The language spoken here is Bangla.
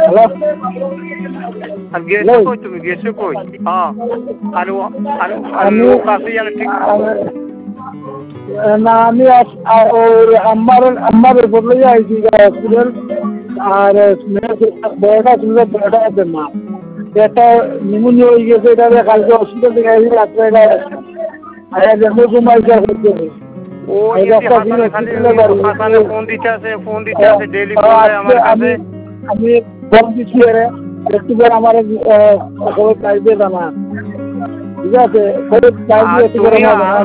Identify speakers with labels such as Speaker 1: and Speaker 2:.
Speaker 1: হ্যালো
Speaker 2: আর গেছো কই তুমি গেছো কই? হ্যাঁ আলু আলু
Speaker 1: আমি
Speaker 2: লোক আছে জানে ঠিক
Speaker 1: না আমি আমার বদলে যাইছি হসপিটাল আর বড়টা ছিল বড়টা আছে মা একটা নিমোনিয়া হয়ে গেছে এটা কালকে হসপিটাল থেকে আসি রাত্রে এটা ঘুমাইছে হচ্ছে
Speaker 2: ও এসে হাসানে খালি হাসানে ফোন দিতে আছে ডেইলি ফোন দেয় আমার কাছে।
Speaker 1: আমি ফোন দিচ্ছি আরে একটু করে আমার খবর চাইবে জানা ঠিক আছে খবর চাইবে একটু করে